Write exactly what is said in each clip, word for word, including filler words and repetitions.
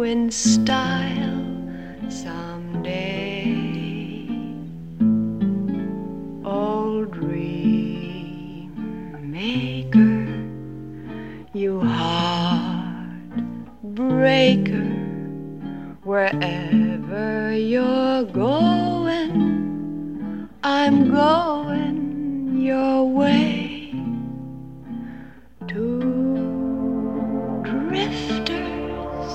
in style someday. Oh, dream maker, you heartbreaker, wherever you're going, I'm going your way. Two drifters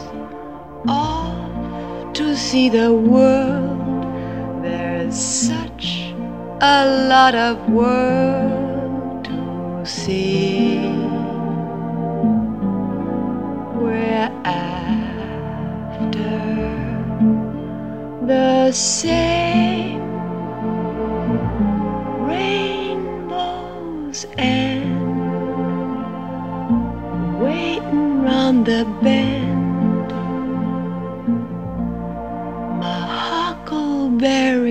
off to see the world. There's such a lot of world to see. We're after the same rainbows and waiting round the bend, my huckleberry